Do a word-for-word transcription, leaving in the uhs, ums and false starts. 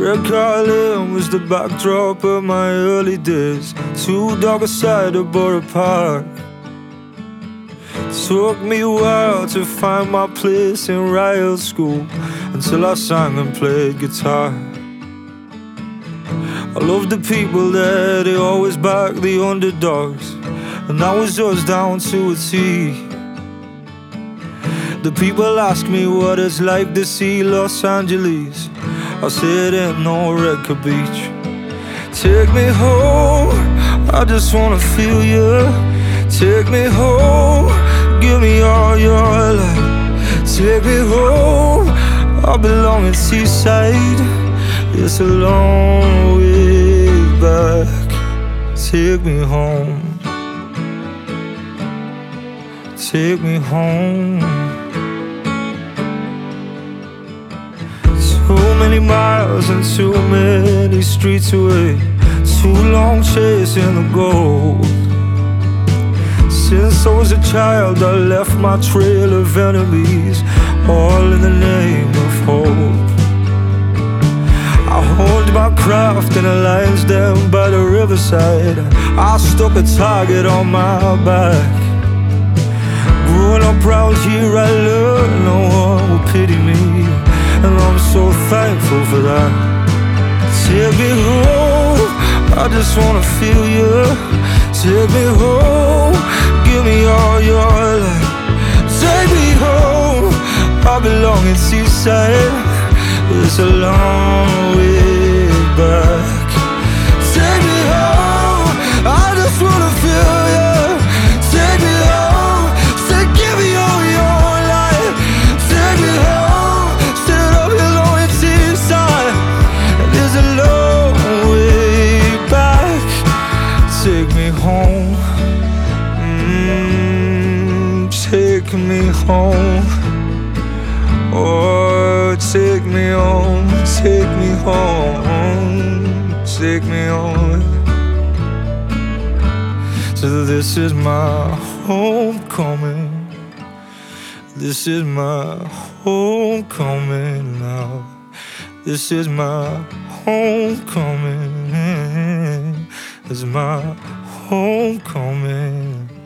Red Carlin was the backdrop of my early days. Two dark side of Borough Park. Took me a while to find my place in riot school, until I sang and played guitar. I loved the people there, they always backed the underdogs, and that was us down to a T. The people ask me what it's like to see Los Angeles. I said it ain't no record beach. Take me home, I just wanna feel you. Take me home, give me all your love. Take me home, I belong in Seaside. It's a long way back. Take me home, take me home. Too many miles and too many streets away, too long chasing the gold. Since I was a child, I left my trail of enemies, all in the name of hope. I honed my craft in a lion's den by the riverside. I stuck a target on my back. Growing up round here, I learned no one will pity me, and I'm so thankful for that. Take me home, I just wanna feel you. Take me home, give me all your love. Take me home, I belong in Seaside. It's a long way back. Take me home, I just wanna feel you. Take me home, say give me all your life. Take me home, sit up here low in Seaside. There's a long way back. Take me home, mm, take me home. Oh, take me home, take me home, take me home. So this is my homecoming. This is my homecoming now. This is my homecoming. This is my homecoming.